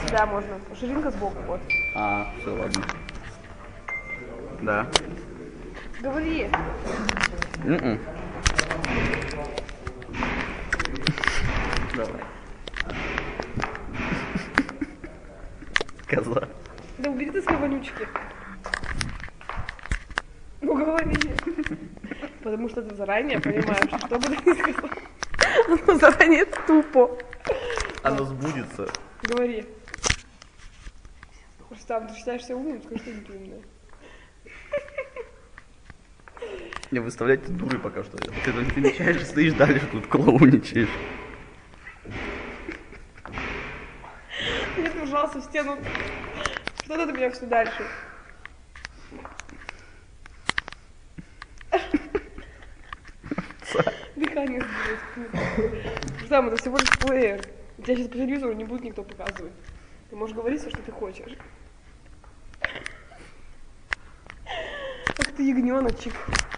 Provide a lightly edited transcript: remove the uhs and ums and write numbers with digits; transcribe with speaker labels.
Speaker 1: Да, можно. Ширинка сбоку, вот.
Speaker 2: А, все, ладно. Да.
Speaker 1: Говори.
Speaker 2: Давай. Коза.
Speaker 1: Да убери ты свои вонючки. Ну говори. Потому что ты заранее понимаешь, что бы ты ни сказал. Оно заранее тупо.
Speaker 2: Оно сбудется.
Speaker 1: Говори. Рустам, ты считаешь себя умным? Скажи, что ты умная.
Speaker 2: Не выставляйте дуры пока что. Ты не замечаешь, стоишь дальше, тут клоуничаешь.
Speaker 1: Я держался в стену. Что надо меня все дальше? Дыхание сбилось. Рустам, это всего лишь плеер. Тебя сейчас по телевизору не будет никто показывать. Ты можешь говорить все, что ты хочешь. Ах ты ягненочек.